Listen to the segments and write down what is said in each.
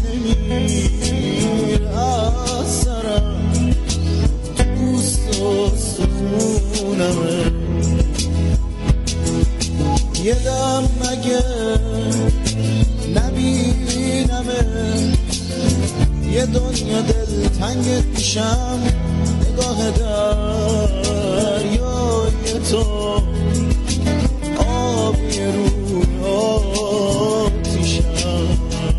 نمیر از سرم دوست و سخونمه یه دم مگه نبینمه یه دنیا دل تنگت میشم نگاه دریای تو آبی روی آتیشم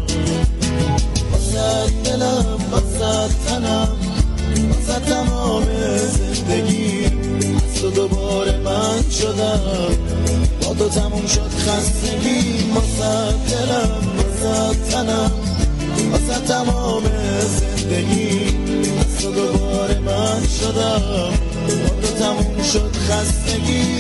واسه دلم واسه تنم واسه تمام زندگی از تو دوباره من شدم با تو تموم شد خستگی واسه دلم واسه تنم واسه تمام زندگی از تو دوباره من شدم با تو تموم شد خستگی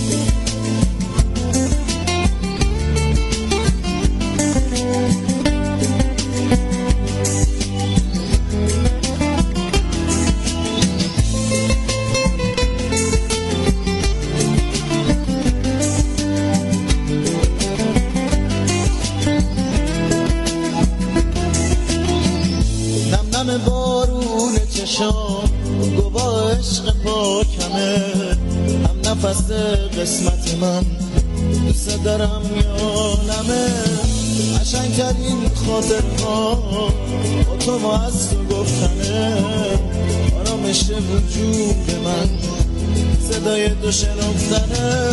بارون چشام گواه عشق پاکمه هم نفس قسمت من دوست دارم یالمه قشنگترین خاطرها با تو ما از تو گفتنه آرامش وجود من صدای تو شنفتنه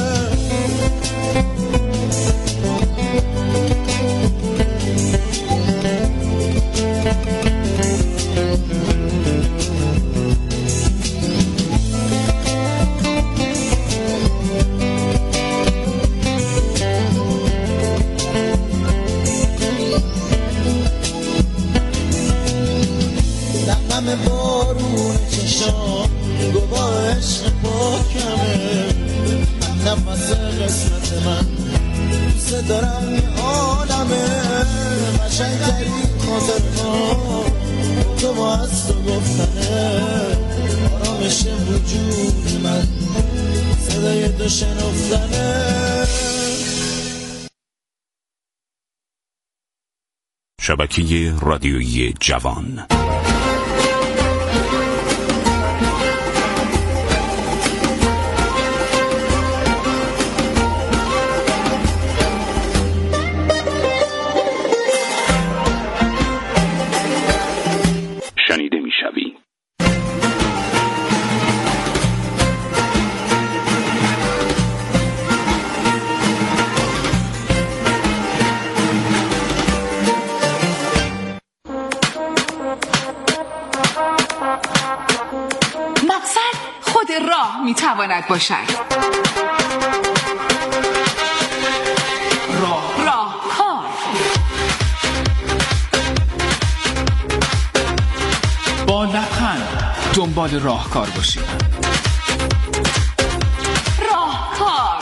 همه بارون چشام گواه عشق پاکمه هم نفس قسمت من دوست دارم یه عالمه قشنگترین خاطرها تو با از تو گفتنه آرامش وجود من صدای تو شنفتنه شبکه رادیویی جوان. شنیده میشوی. مقصد خود راه میتواند باشد. راهکار. با لبخند دنبال راهکار باشید. راهکار.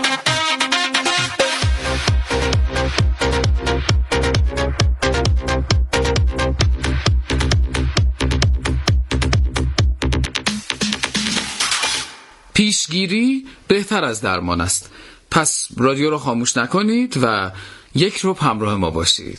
پیشگیری بهتر از درمان است. پس رادیو رو خاموش نکنید و یک رو همراه ما باشید.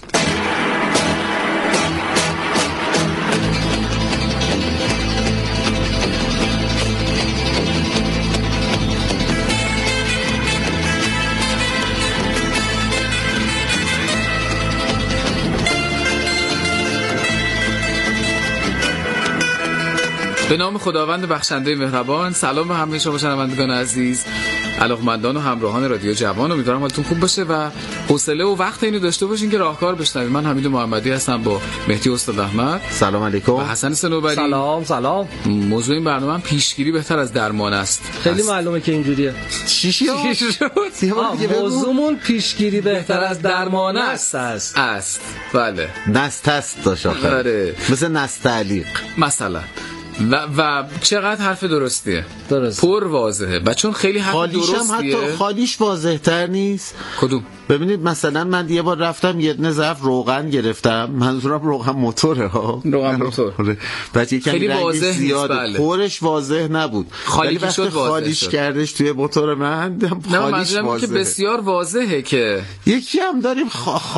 به نام خداوند بخشنده مهربان. سلام به همه شما شنوندگان عزیز، علاقمندان و همراهان رادیو جوان. امیدوارم حالتون خوب باشه و حوصله و وقت اینو داشته باشین که راهکار بشنوید. من حمید محمدی هستم با مهدی استاد احمد. سلام علیکم. و حسن صنوبری. سلام. موضوع این برنامه پیشگیری بهتر از درمان است. خیلی معلومه که اینجوریه. چی شد؟ موضوعمون پیشگیری بهتر از درمان است. بله. نستست داشت آخر. مثل نستعلیق مثلا. و چقدر حرف درستیه. درست. پر واضحه. و چون خیلی حرف درستیه. حتی خالیش واضح تر نیست. کدوم؟ ببینید مثلا من یه بار رفتم یه دونه ظرف روغن گرفتم، منظورم روغن موتوره ها، روغن موتور. بعد یه کمی رنگش زیاده، بله. پرش واضح نبود، خالی که شد خالیش کردش توی موتور من، خالیش واضحه که بسیار واضحه که یکی هم داریم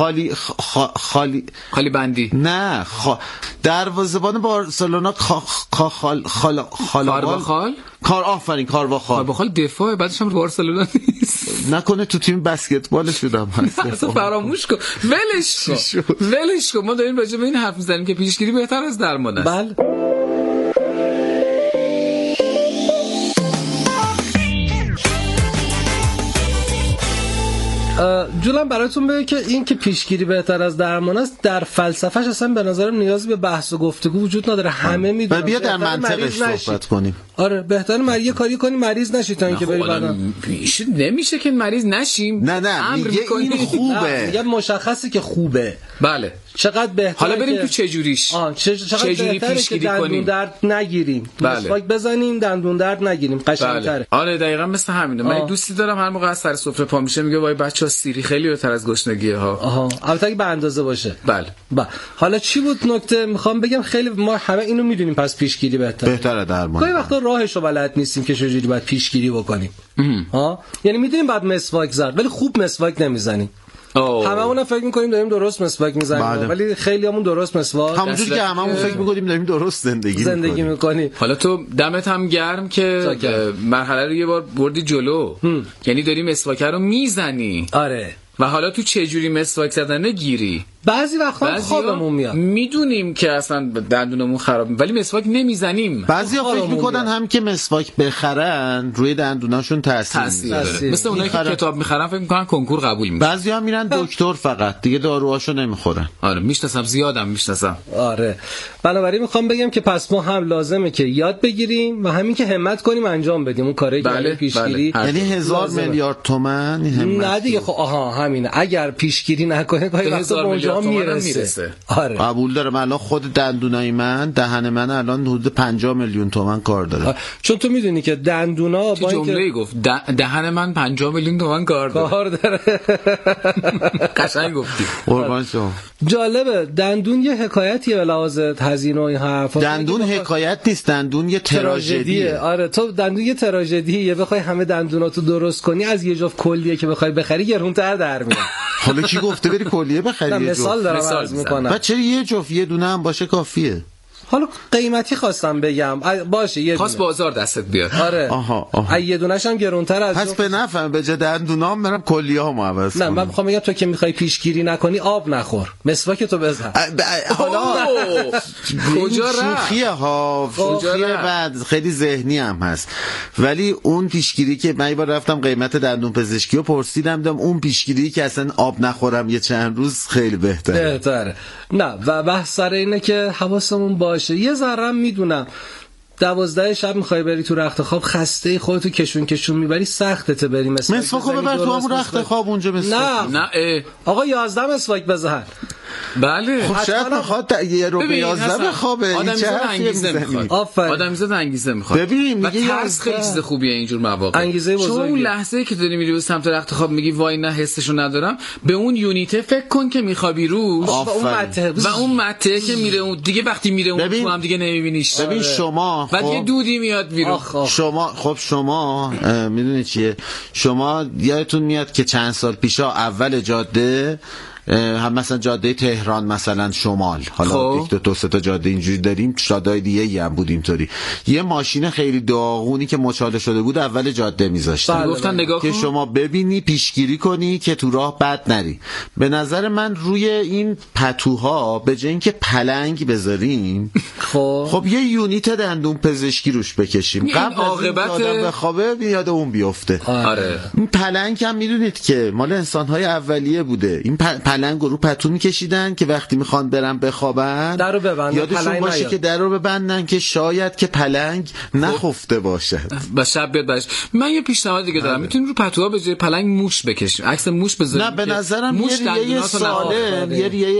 خالی بندی، نه دروازه‌بان بارسلونا کارواخال دفاع، بعدش هم بارسلونا نیست، نکنه تو تیم بسکتبال شدم اصلا فراموش کن، ولش کن. ما داریم راجع به این حرف میزنیم که پیشگیری بهتر از درمان است. بله. جولم براتون بگه که این که پیشگیری بهتر از درمان است در فلسفهش اصلا به نظرم نیازی به بحث و گفتگو وجود نداره، همه میدونن. بیا در منطقش صحبت کنیم. آره بهتره یه کاری کنی مریض نشی تا اینکه بری بعدا. نمیشه که مریض نشیم. نه میگه این خوبه. میگه مشخصه که خوبه. بله. چقدر بهتره. حالا بریم تو چه جوریش. چجوری پیشگیری کنیم؟ دندون درد نگیریم. مسواک بزنیم دندون درد نگیریم. قشنگ‌تره. آره دقیقاً مثل همینه. من دوستی دارم هر موقع از سر سفره پا میشه میگه وای بچه‌ها سیری خیلی بهتر از گشنگیه ها. البته اگه به اندازه باشه. بله. حالا چی بود نکته میخوام بگم، خیلی ما همه اینو میدونیم، پس پیشگیری بهتره درمان. گاهی وقتا راهشو بلد نیستیم که چجوری باید پیشگیری بکنیم. یعنی میدونیم بعد مسواک زد ولی خوب مسواک نمیزنیم. هممون فکر می‌کنیم داریم درست مسواک می‌زنیم ولی خیلیامون درست مسواک، همونجوری که هممون فکر می‌کنیم داریم درست زندگی می‌کنیم. حالا تو دمت هم گرم که مرحله رو یه بار بردی جلو، یعنی داری مسواک رو میزنی. آره. و حالا تو چه جوری مسواک زدن گیری؟ بعضی وقتا خوابمون میاد، میدونیم که اصلا دندونمون خراب ولی مسواک نمیزنیم. بعضیا فکر میکنن هم که مسواک بخرن روی دندوناشون تاثیر داره، مثل اونایی که کتاب میخرن فکر میکنن کنکور قبول میشه. بعضیا میرن دکتر فقط دیگه داروهاشو نمیخورن. آره میشناسم، زیادم میشناسم. آره بنابراین میخوام بگم که پس ما هم لازمه که یاد بگیریم و همین که همت کنیم انجام بدیم اون کارایی که پیشگیری. یعنی 1000 میلیارد تومان همت. نه دیگه خب همینه، اگر پیشگیری نکنه گاهی وقتا اونجا میرسه. آره قبول دارم. الان خود دندونای من، دهن من الان حدود 50 میلیون تومان کار داره. چون تو میدونی که دندونا با اینکه جمله گفت دهن من 50 میلیون تومان کار داره. قشنگ گفتی. قربان شما. جالبه دندون یه حکایتیه به لحاظ هزینه و این حرفا. دندون حکایت نیست، دندون یه تراژدیه. آره تو دندون یه تراژدیه، بخوای همه دندوناتو درست کنی از یه جفت کلیه که بخوای بخری گرونتر در میاد. حالا کی گفته بری کلیه بخری؟ مثال دارم عرض میکنم. بچه یه جفت یه دونه هم باشه کافیه. حالا قیمتی خواستم بگم باشه یه خواست بازار دستت بیاد. آره یه دونه‌ش هم گرونتر از پس به نفعم به جا دندونام برم کلیه‌هامو عوض کنم. نه من میخوام بگم تو که میخوای پیشگیری نکنی آب نخور، مسواک تو بزن. حالا کجا شوخیه ها، شوخیه بعد خیلی ذهنی هم هست، ولی اون پیشگیری که من یه بار رفتم قیمت دندون پزشکی رو پرسیدم، دیدم اون پیشگیری که اصلا آب نخورم یه چند روز خیلی بهتره. نه و بحث سر اینه که حواسمون باشه. یه ذره میدونم 12 شب میخوای بری تو رخت خواب، خسته خودتو کشون میبری، سختته بری مسواکو ببر تو همون رخت خواب اونجا مسواک. نه آقا 11 مسواک بزن. بله خب شاید میخواد یه رو به 11 بخوابه. آدمیزاد انگیزه میخواد. ببین میگه ترس خیلی چیز خوبیه اینجور مواقع. انگیزه بزرگی. چون اون لحظه‌ای که داری میری به سمت رخت خواب میگی وای نه حسشو ندارم، به اون یونیته فکر کن که میخوابی روش و اون مته که میره اون دیگه، وقتی میره اون تو هم دیگه نمیبینیش. ببین شما بعد یه دودی میاد بیرون. شما میدونی چیه، شما یادتون میاد که چند سال پیشا اول جاده هم مثلا جاده تهران مثلا شمال، حالا یک دو سه تا جاده اینجوری داریم، جاده‌های دیگه هم بود اینطوری، یه ماشین خیلی داغونی که مچاله شده بود اول جاده میذاشتن، گفتن نگاه که شما ببینی پیشگیری کنی که تو راه بد نری. به نظر من روی این پتوها به جای اینکه پلنگ بذاریم خب یه یونیت دندون پزشکی روش بکشیم، قبل عاقبت آدم بخوابه بیاد اون بیفته. آره این پلنگ هم میدونید که مال انسان‌های اولیه بوده، این پلنگ رو پتو میکشیدن که وقتی میخوان برن بخوابن درو ببندن، یادشون باشه که درو ببندن که شاید که پلنگ نخفته باشه و شب بیاد باشه. من یه پیشنهاد دیگه دارم، میتونیم رو پتوها به جای پلنگ موش بکشیم، عکس موش بذاریم. نه به نظرم یه سالم،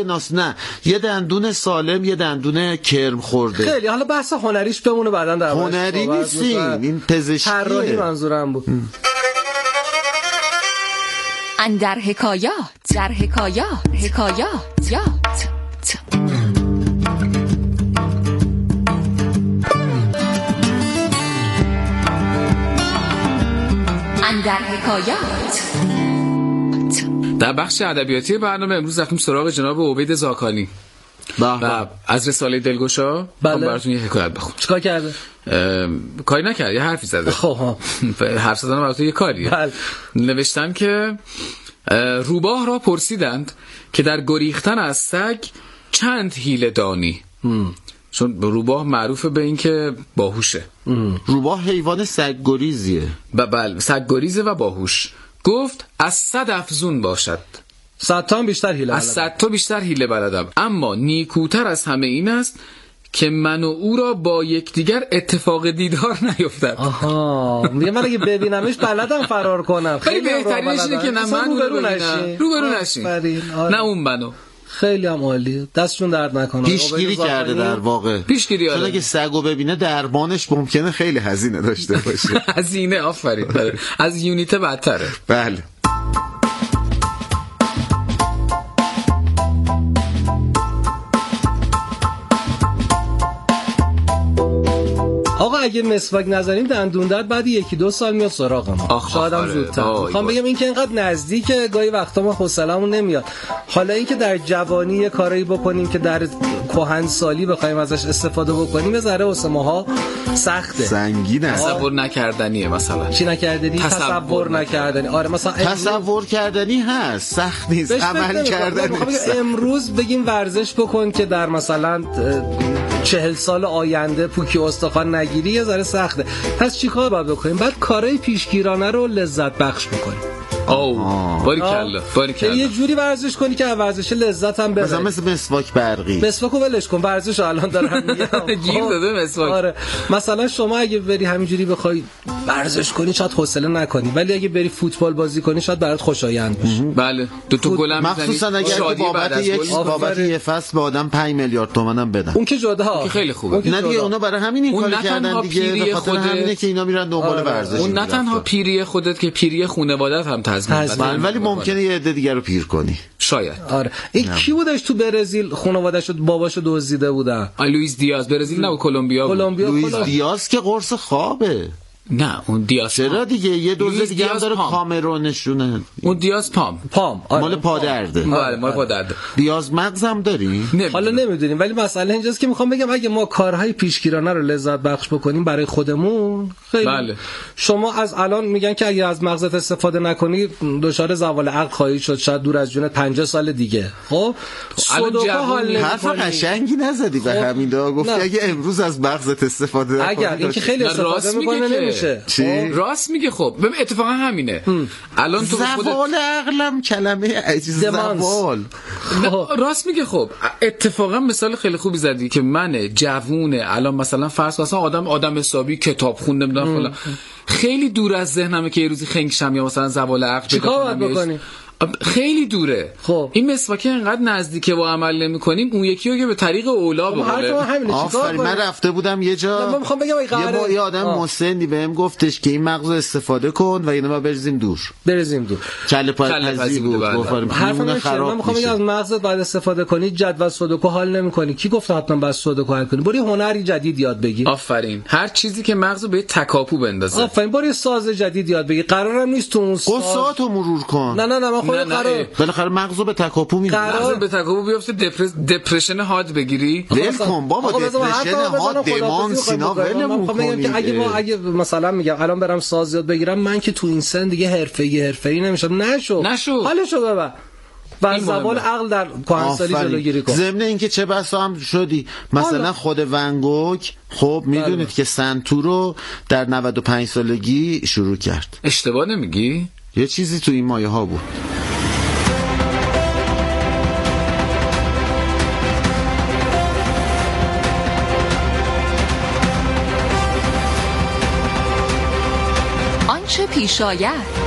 یه دندون سالم، یه دندون کرم خورده. خیلی حالا بحث هنریش بمونه بعداً در هنری نیستیم، این پزشکیه. طراحی منظورم بود. اندر حکایات در حکایات اندر حکایات. در بخش ادبیاتی برنامه امروز رفتیم سراغ جناب عبید زاکانی و از رساله دلگشا براتون یه حکایت بخونم. چیکار کرده؟ کاری نکرد، یه حرفی زده. خب حرف زدن براتون یه کاریه. نوشتن که روباه را پرسیدند که در گریختن از سگ چند حیله دانی. چون روباه معروفه به این که باهوشه. روباه حیوان سگ‌گریزیه. بله، سگ‌گریزه و باهوش. گفت از 100 افزون باشد. 100 تا بیشتر حیله از 100 تا بیشتر حیله بلدم، اما نیکوتر از همه این است که من و او را با یکدیگر اتفاق دیدار نیفتد. آها، میگه من اگه ببینمش بلدم فرار کنم. خیلی بهترینش اینه که نه من روبرو نشین نه اون منو. خیلی هم عالی، دستشون درد نکنه. پیشگیری کرده در واقع. پیشگیری. چون اگه سگو ببینه دربانش ممکنه خیلی هزینه داشته باشه. هزینه، آفرین. از یونیت بدتره. بله. آقا اگه مسواک نزنیم دندون درد بعد 1-2 سال میاد سراغ ما. شاید هم زودتر. میخوام بگم این که اینقدر نزدیکه گاهی وقتا ما حوصله‌مون نمیاد. حالا اینکه در جوانی یه کاری بکنیم که در کهنسالی بخوایم ازش استفاده بکنیم یه ذره واسه ماها سخته. سنگینه. تصور نکردنیه مثلا. چی نکردنی؟ تصور نکردنی. آره مثلا تصور کردنی هست، سخت نیست. عمل کردن. امروز بگیم ورزش بکن که در مثلا 40 سال آینده پوکی استخوان نگیری یه ذره سخته. پس چیکار باید بکنیم؟ بعد کارهای پیشگیرانه رو لذت بخش بکنیم. باریکلا. یه جوری ورزش کنی که ورزش لذت هم ببری. مثلا مسواک برقی. مسواکو ولش کن، ورزش الان دارم میگم. گیر داده مسواک. آره. مثلا شما اگه بری همینجوری بخوای ورزش کنی شاید حوصله نکنی، ولی اگه بری فوتبال بازی کنی شاید برات خوشایند باشه. بله. دو تا گل هم میزنی. مخصوصا اگر بابت یه فصل به آدم 5 میلیارد تومن هم بدن. اون که جدا. که خیلی خوبه. نه دیگه اونا برای همین این کارو کردن دیگه. به خاطر همینه که اینا میرن دنبال ورزش. اون نه تنها پیری خودت که پیری خانواده‌ات هم تضمین. ولی ممکنه یه عده دیگه رو پیر کنی. شاید. آره. این کی بودش تو برزیل خانواده‌شو باباشو دزدیده بودن؟ لوئیس دیاز. برزیل نه، کلمبیا. لوئیس دیاز که قرص خوابه. نه اون دیاز چرا دیگه یه دوز دیگه هم داره کامرونشونه. اون دیاز پام مال پادرده. مال پادرده. دیاز مغزم داری؟ حالا نمیدونیم، ولی مسئله اینجاست که میخوام بگم اگه ما کارهای پیشگیرانه رو لذت بخش بکنیم برای خودمون خیلی. بله. شما از الان میگن که اگه از مغزت استفاده نکنی دچار زوال عقل خواهی شد، شاید دور از جون 50 سال دیگه. خب سودوکو حال حرف قشنگی نزدی به همین دا. گفتی اگه امروز از مغزت استفاده نکنی اگر اینکه خیلی استفاده میکنه راست میگه. خب ببین اتفاقا همینه. الان تو زوال عقلم کلمه عجیز زوال. راست میگه. خب اتفاقا مثال خیلی خوبی زدی که من جوونه الان مثلا فرض مثلا آدم حسابی کتاب خون نمیدونم فلان خیلی دور از ذهنمه که یه روزی خنگ شم یا مثلا زوال عقل چیکار باید بکنی؟ خیلی دوره. خب این مسواکه انقدر نزدیکه و عمل نمی‌کنیم اون یکی رو که به طریق اولا بقوله. آفرین. من رفته بودم یه جا. من می‌خوام بگم یه آدم مسنی بهم گفتش که این مغزو استفاده کن و اینو ما بریزیم دور. کله پزی بود. حرفم خراب. من می‌خوام بگم از مغزت بعد استفاده کنی جدول سودوکو حل نمی‌کنی. کی گفت حتما بعد سودوکو حل کنی؟ برو هنری جدید یاد بگیر. آفرین. هر چیزی که مغزو به تکاپو بندازه. آفرین. برو ساز جدید یاد بگیر. قرارم نیست تو اون سازاتو مرور کن. نه بالاخره مغزو به تکاپو میره. مغزو به تکاپو بیفته دپرشن حاد بگیری. ول کن بابا دپرشن حاد دمان سینا ولمون کن. اگه مثلا میگم الان برم ساز یاد بگیرم من که تو این سن دیگه حرفه‌ای نمیشم. نشو حالشو ببر. و زوال عقل در کهنسالی جلوگیری کن. ضمن اینکه چه بسا هم شدی مثلا خود ونگوگ خب میدونید که سنتور رو در 95 سالگی شروع کرد. اشتباه نمیگی؟ یه چیزی تو این مایه ها بود. آنچه پیش آید.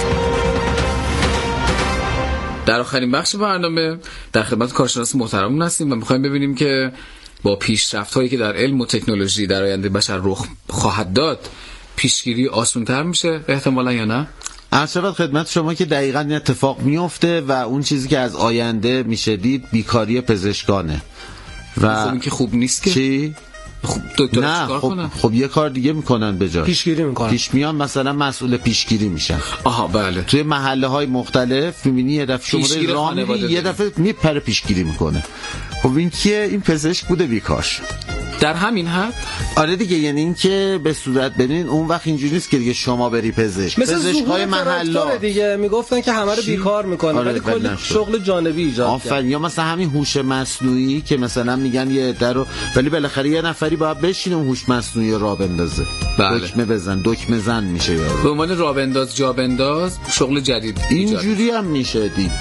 در آخرین بخش برنامه در خدمت کارشناس محترمون هستیم و میخوایم ببینیم که با پیشرفت‌هایی که در علم و تکنولوژی در آینده بشر رخ خواهد داد پیشگیری آسان‌تر میشه احتمالاً یا نه؟ عرض خدمت شما که دقیقاً این اتفاق میفته و اون چیزی که از آینده میشه دید بیکاری پزشکانه و خب این که خوب نیست که چی؟ خب دکتر نه چیکار کنن؟ خب یه کار دیگه میکنن به جاش، پیشگیری میکنن. پیش میان مثلا مسئول پیشگیری میشن. آها بله. توی محله های مختلف میبینی یه دفعه شماره راه میبینی یه دفعه میپره پیشگیری میکنه. خب این کیه؟ این پزشک بوده بیکار شد. در همین حد آره دیگه، یعنی این که به صورت ببین اون وقت اینجوری نیست که دیگه شما بری پزشک، پزشکای محله دیگه میگفتن که همه رو بیکار میکنه آره ولی کلی شغل جانبی ایجاد کرد. یا مثلا همین هوش مصنوعی که مثلا میگن یه عده رو، ولی بالاخره یه نفری باید بشینه اون هوش مصنوعی رو راه بندازه. بله. دکمه زن میشه یارو. به عنوان راه بنداز جا بنداز شغل جدید اینجوری هم میشه دید.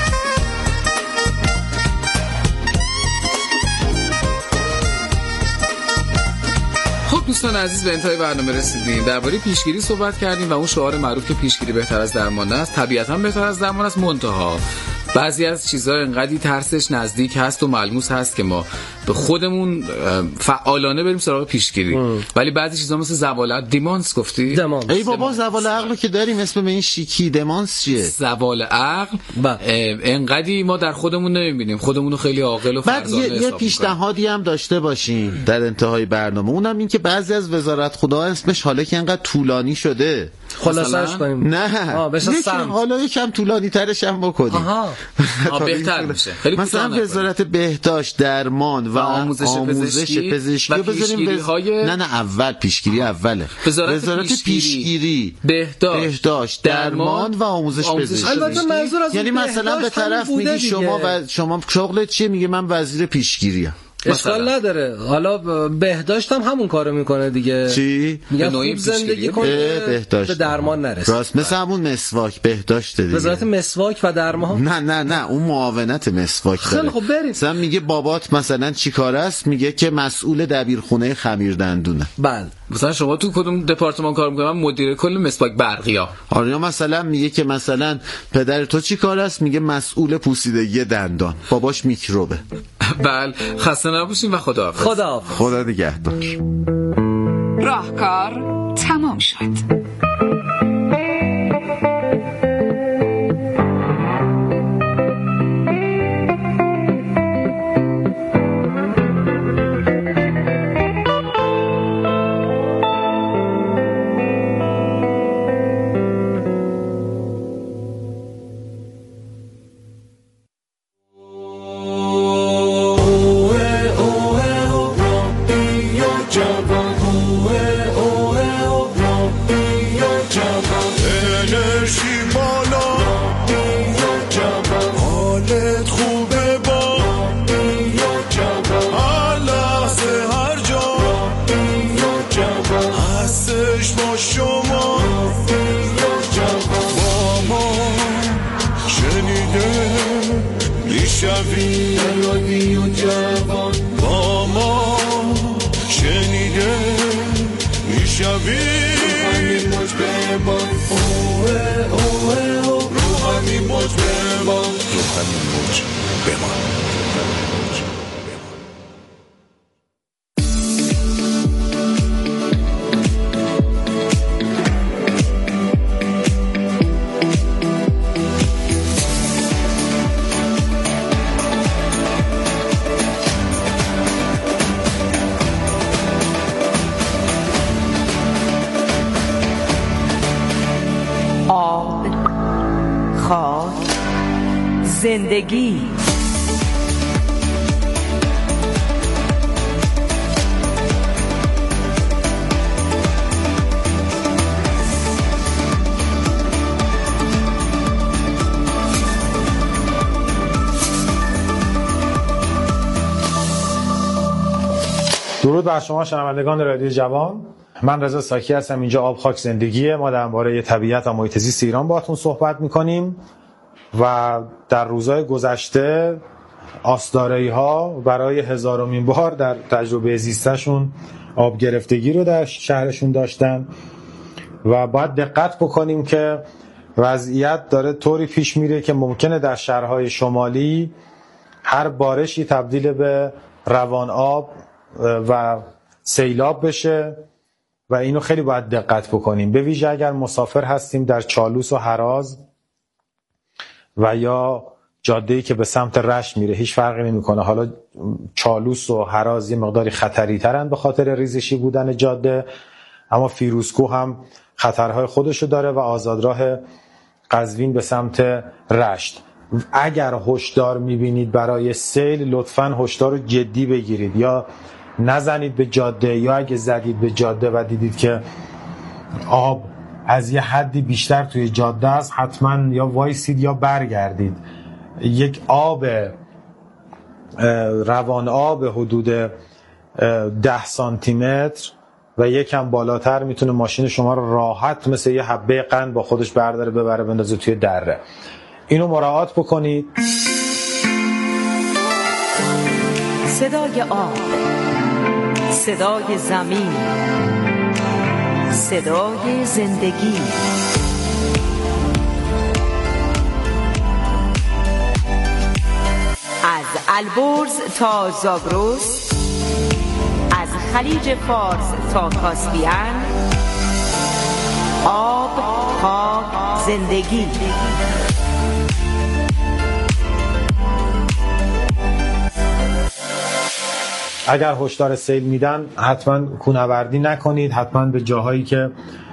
دوستان عزیز به انتهای برنامه رسیدیم. درباره پیشگیری صحبت کردیم و اون شعار معروف که پیشگیری بهتر از درمان است طبیعتاً بهتر از درمان است، منتها بعضی از چیزها انقدی ترسش نزدیک هست و ملموس هست که ما به خودمون فعالانه بریم سراغ پیشگیری. ولی بعضی چیزا مثل زوال دیمانس گفتی؟ دمانس. ای بابا زوال عقل که داریم، اسم به این شیکی دمانس چیه؟ زوال عقل انقدی ما در خودمون نمیبینیم، خودمونو خیلی عاقل و فرزانه بعد یه پیشنهادی هم داشته باشیم در انتهای برنامه، اونم این که بعضی از وزارت خدا اسمش حالا که انقدر طولانی شده خلاصش کنیم. نه حالا یکم طولانی ترش هم بکنیم. بهتر میشه. خیلی مثلا وزارت بهداشت، درمان و آموزش پزشکی و پیشگیری های نه اول پیشگیری اوله. وزارت پیشگیری بهداشت درمان و آموزش پزشکی. یعنی مثلا به طرف میگی شما شغلت چیه؟ میگه من وزیر پیشگیری‌ام. اشکال نداره. حالا بهداشت هم همون کارو میکنه دیگه. چی؟ میگن خوب زندگی کنه به درمان نرسه. راست، مثل همون مسواک بهداشت دیگه. وزارت مسواک و درمان. نه اون معاونت مسواک داره. خیلی خب بریم. مثلا میگه بابات مثلا چی کار است؟ میگه که مسئول دبیرخونه خمیردندونه. بله. مثلا شما تو کدوم دپارتمان کار میکنم؟ مدیر کل مسواک برقیا. آره مثلا میگه که مثلا پدر تو چی کار است؟ میگه مسئول پوسیدگی دندان. باباش میکروبه. بله خسته نباشین و خداحافظ. خدا نگهدار. راهکار تمام شد. زندگی درود بر شما شنوندگان رادیو جوان. من رضا ساکی هستم. اینجا آب خاک زندگیه. ما درباره طبیعت و محیط زیست ایران باهاتون صحبت می‌کنیم و در روزهای گذشته آستاره‌ای‌ها برای هزارمین بار در تجربه زیستشون آب گرفتگی رو در شهرشون داشتن و باید دقت بکنیم که وضعیت داره طوری پیش میره که ممکنه در شهرهای شمالی هر بارشی تبدیل به روان آب و سیلاب بشه و اینو خیلی باید دقت بکنیم، به ویژه اگر مسافر هستیم در چالوس و هراز و یا جاده‌ای که به سمت رشت میره. هیچ فرقی نمیکنه، حالا چالوس و هراز یه مقداری خطری ترن به خاطر ریزشی بودن جاده، اما فیروزکوه هم خطرهای خودشو داره و آزادراه قزوین به سمت رشت. اگر هشدار میبینید برای سیل، لطفاً هشدار رو جدی بگیرید، یا نزنید به جاده، یا اگه زدید به جاده و دیدید که آب از یه حدی بیشتر توی جاده است، حتما یا وایسید یا برگردید. یک آب روان آب حدود 10 سانتی متر و یکم بالاتر میتونه ماشین شما رو راحت مثل یه حبه قند با خودش برداره ببره بندازه توی دره. اینو مراعات بکنید. صدای آب، صدای زمین، صدای زندگی. از البرز تا زاگرس، از خلیج فارس تا کاسپیان، آب، خاک، زندگی. اگر هشدار سیل میدن حتما کوهنوردی نکنید، حتما به جاهایی که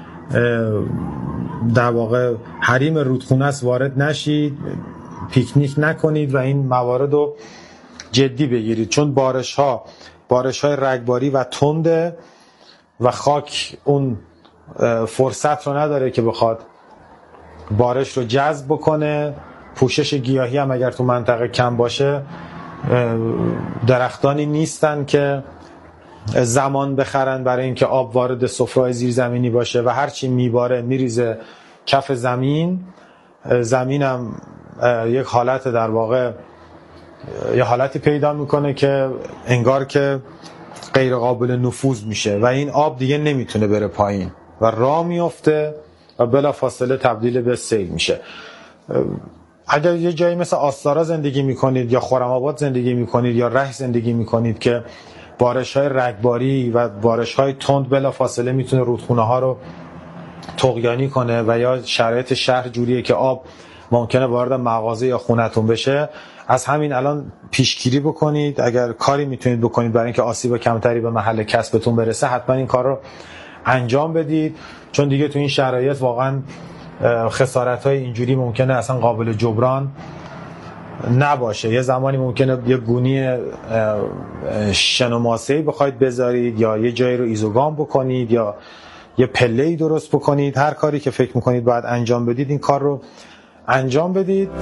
در واقع حریم رودخونه است وارد نشید، پیکنیک نکنید و این موارد رو جدی بگیرید، چون بارش‌های رگباری و تنده و خاک اون فرصت رو نداره که بخواد بارش رو جذب بکنه. پوشش گیاهی هم اگر تو منطقه کم باشه، درختانی نیستن که زمان بخرن برای اینکه آب وارد سفره‌های زیرزمینی باشه و هرچی میباره میریزه کف زمین. زمینم یک حالت در واقع یه حالتی پیدا میکنه که انگار که غیر قابل نفوذ میشه و این آب دیگه نمیتونه بره پایین و راه میفته و بلافاصله تبدیل به سیل میشه. اگر یه جایی مثل آستارا زندگی میکنید یا خرم‌آباد زندگی میکنید یا رشت زندگی میکنید که بارش‌های رگباری و بارش‌های تند بلافاصله میتونه رودخونه ها رو طغیانی کنه و یا شرایط شهر جوریه که آب ممکنه وارد مغازه یا خونتون بشه، از همین الان پیشگیری بکنید. اگر کاری میتونید بکنید برای اینکه آسیب کمتری به محل کسبتون برسه، حتما این کار رو انجام بدید، چون دیگه تو این شرایط واقعا خسارت‌های اینجوری ممکنه اصلا قابل جبران نباشه. یه زمانی ممکنه یه گونی شن و ماسه‌ای بخواید بذارید یا یه جایی رو ایزوگام بکنید یا یه پله‌ای درست بکنید. هر کاری که فکر می‌کنید باید انجام بدید، این کار رو انجام بدید.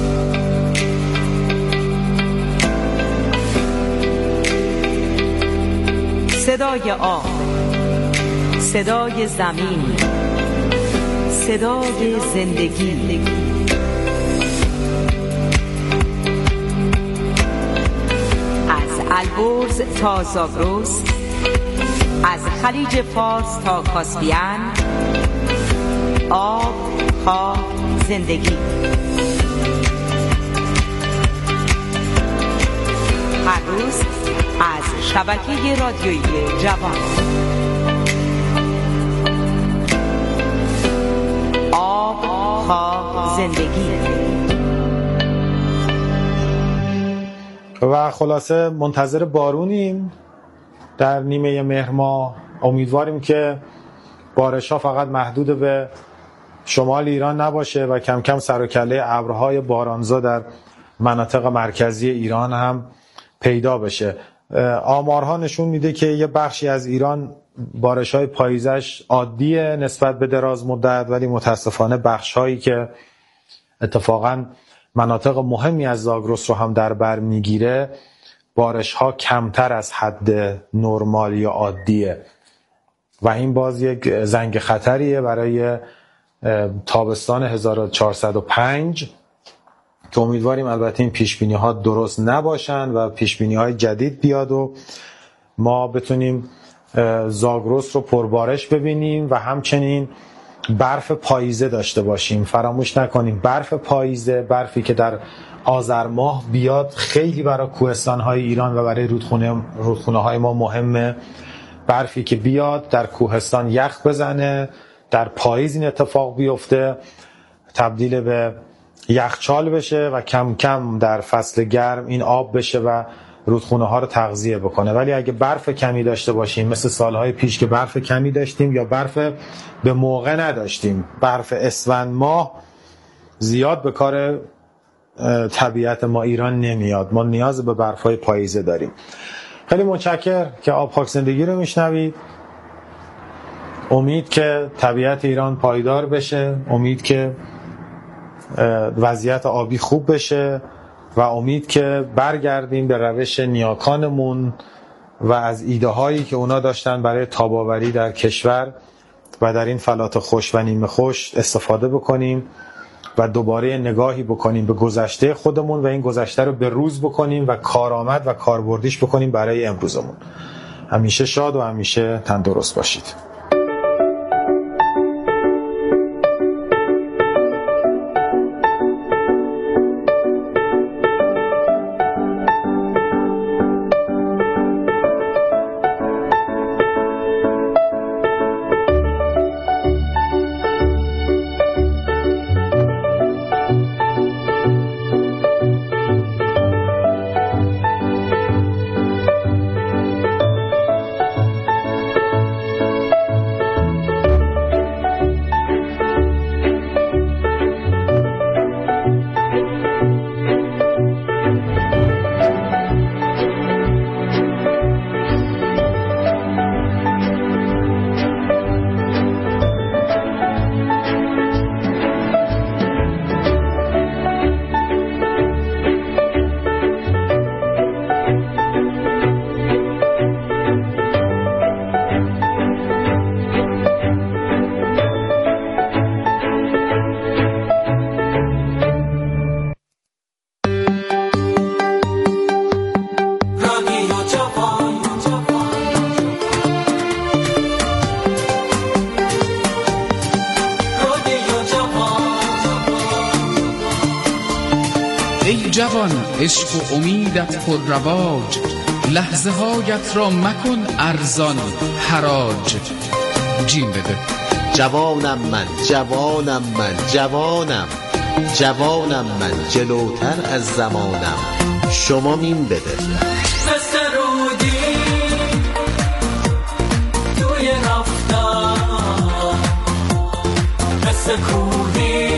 صدای آب، صدای زمین، صدای زندگی. از البرز تا زاگرس، از خلیج فارس تا کاسپیان، آب، خاک، زندگی. هر روز از شبکه رادیویی جوان. آب، خاک، زندگی. و خلاصه منتظر بارونیم در نیمه مهر ماه. امیدواریم که بارش ها فقط محدود به شمال ایران نباشه و کم کم سر و کله ابرهای بارانزا در مناطق مرکزی ایران هم پیدا بشه. آمارها نشون میده که یه بخشی از ایران بارش‌های پاییزش عادیه نسبت به دراز مدت، ولی متاسفانه بخش‌هایی که اتفاقاً مناطق مهمی از زاگرس رو هم در بر میگیره، بارش‌ها کمتر از حد نرمال یا عادیه و این باز یک زنگ خطریه برای تابستان 1405 که امیدواریم البته این پیشبینی‌ها درست نباشن و پیشبینی‌های جدید بیاد و ما بتونیم زاگرس رو پربارش ببینیم و همچنین برف پاییزه داشته باشیم. فراموش نکنیم برف پاییزه، برفی که در آذر ماه بیاد، خیلی برای کوهستان‌های ایران و برای رودخونه‌های ما مهمه برفی که بیاد در کوهستان یخ بزنه، در پاییز این اتفاق بیفته، تبدیل به یخچال بشه و کم کم در فصل گرم این آب بشه و رودخونه ها رو تغذیه بکنه. ولی اگه برف کمی داشته باشیم مثل سالهای پیش که برف کمی داشتیم یا برف به موقع نداشتیم، برف اسفند ماه زیاد به کار طبیعت ما ایران نمیاد. ما نیاز به برف‌های پاییزه داریم. خیلی متشکرم که آب خاک زندگی رو میشنوید. امید که طبیعت ایران پایدار بشه، امید که وضعیت آبی خوب بشه و امید که برگردیم به روش نیاکانمون و از ایده هایی که اونا داشتن برای تاب‌آوری در کشور و در این فلات خوش و نیمه خوش استفاده بکنیم و دوباره نگاهی بکنیم به گذشته خودمون و این گذشته رو به روز بکنیم و کارآمد و کاربردیش بکنیم برای امروزمون. همیشه شاد و همیشه تندرست باشید. جوان عشق و امیدت پر رواج، لحظه هایت را مکن ارزان حراج. جیم بده. جوانم من، جوانم من، جوانم، جوانم من، جلوتر از زمانم. شما میم بده. مثل رودی توی رفتن، مثل کوهی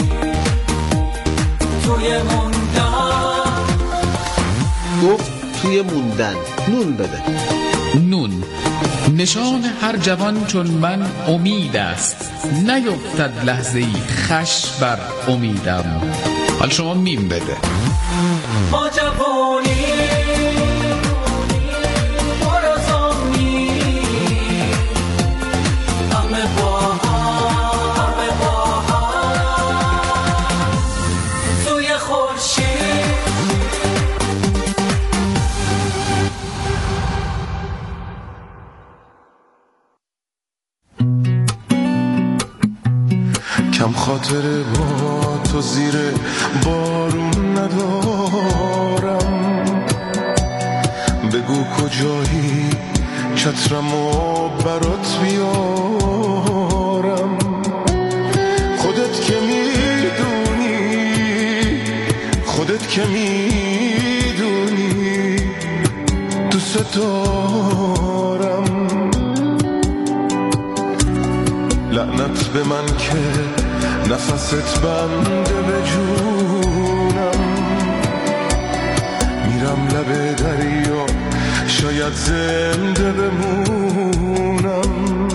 توی موندن. گفت توی موندن. نون بده. نون نشان هر جوان چون من امید است، نیفتد لحظه ای خش بر امیدم. حال شما میم بده. ما جوانی برزامی همه با هم توی خورشید. کم خاطره با تو زیر بارون ندارم، بگو کجایی چترمو برات بیارم. خودت که میدونی، خودت که میدونی دوست دارم. لعنت به من که نفست بنده به جونم. میرم لب دریا شاید زنده بمونم.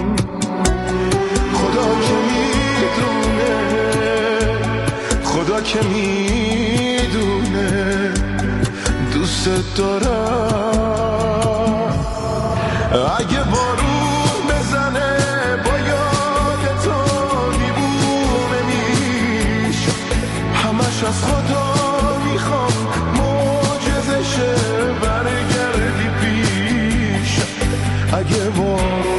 خدا که میدونه، خدا که میدونه دوست دارم. اگه بارون بزنه با یاد تو دیوونه میشم، همش از خدا میخوام معجزه شه برگردی پیش. اگه بارون